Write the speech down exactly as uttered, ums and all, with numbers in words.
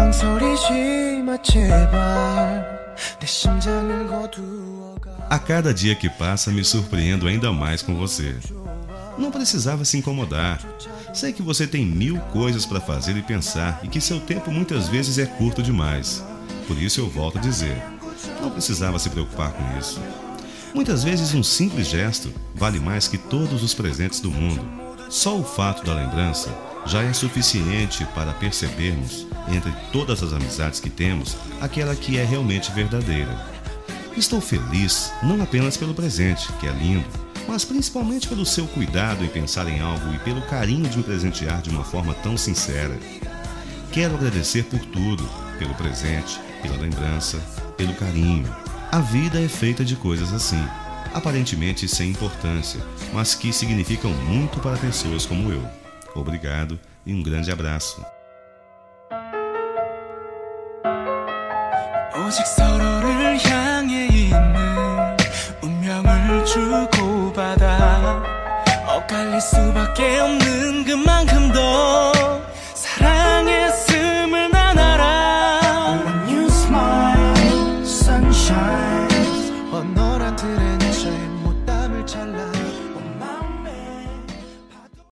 A cada dia que passa, me surpreendo ainda mais com você. Não precisava se incomodar. Sei que você tem mil coisas para fazer e pensar e que seu tempo muitas vezes é curto demais. Por isso eu volto a dizer, não precisava se preocupar com isso. Muitas vezes um simples gesto vale mais que todos os presentes do mundo. Só o fato da lembrança já é suficiente para percebermos, entre todas as amizades que temos, aquela que é realmente verdadeira. Estou feliz não apenas pelo presente, que é lindo, mas principalmente pelo seu cuidado em pensar em algo e pelo carinho de me presentear de uma forma tão sincera. Quero agradecer por tudo, pelo presente, pela lembrança, pelo carinho. A vida é feita de coisas assim, aparentemente sem importância, mas que significam muito para pessoas como eu. Obrigado e um grande abraço. 오직 서로